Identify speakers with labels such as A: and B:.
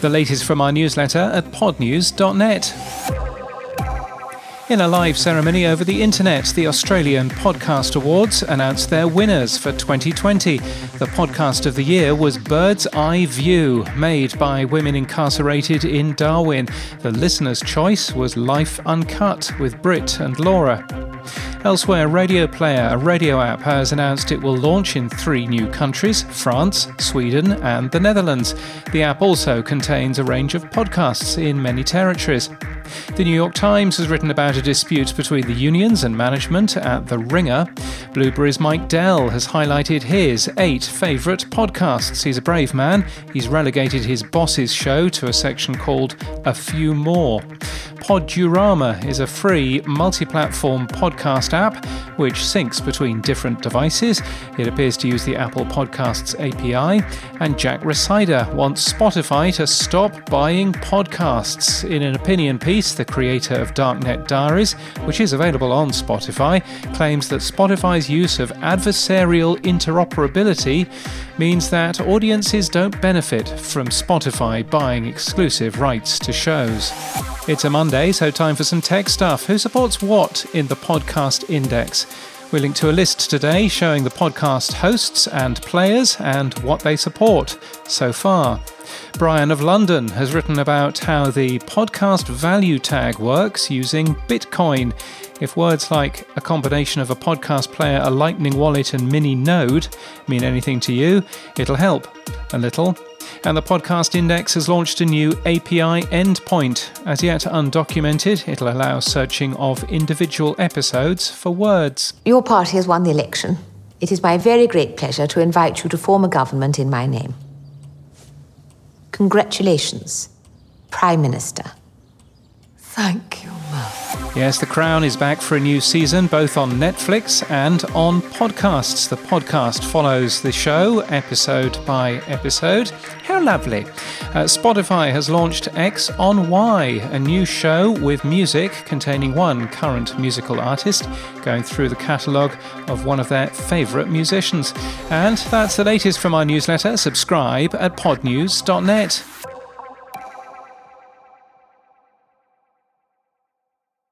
A: The latest from our newsletter at podnews.net. In a live ceremony over the internet, the Australian Podcast Awards announced their winners for 2020. The podcast of the year was Bird's Eye View, made by women incarcerated in Darwin. The listener's choice was Life Uncut with Britt and Laura. Elsewhere, Radio Player, a radio app, has announced it will launch in 3 new countries: France, Sweden and the Netherlands. The app also contains a range of podcasts in many territories. The New York Times has written about a dispute between the unions and management at The Ringer. Blueberry's Mike Dell has highlighted his 8 favourite podcasts. He's a brave man. He's relegated his boss's show to a section called A Few More. Podurama is a free multi-platform podcast app which syncs between different devices. It appears to use the Apple Podcasts API. And Jack Rhysider wants Spotify to stop buying podcasts. In an opinion piece, the creator of Darknet Diaries, which is available on Spotify, claims that Spotify's use of adversarial interoperability means that audiences don't benefit from Spotify buying exclusive rights to shows. It's a Monday, so time for some tech stuff. Who supports what in the Podcast Index? We link to a list today showing the podcast hosts and players and what they support so far. Brian of London has written about how the podcast value tag works using Bitcoin. If words like a combination of a podcast player, a Lightning wallet and mini node mean anything to you, it'll help a little. And the Podcast Index has launched a new API endpoint. As yet undocumented, it'll allow searching of individual episodes for words.
B: Your party has won the election. It is my very great pleasure to invite you to form a government in my name. Congratulations, Prime Minister.
C: Thank you, Mum.
A: Yes, The Crown is back for a new season, both on Netflix and on podcasts. The podcast follows the show, episode by episode. How lovely. Spotify has launched X on Y, a new show with music containing one current musical artist, going through the catalogue of one of their favourite musicians. And that's the latest from our newsletter. Subscribe at podnews.net.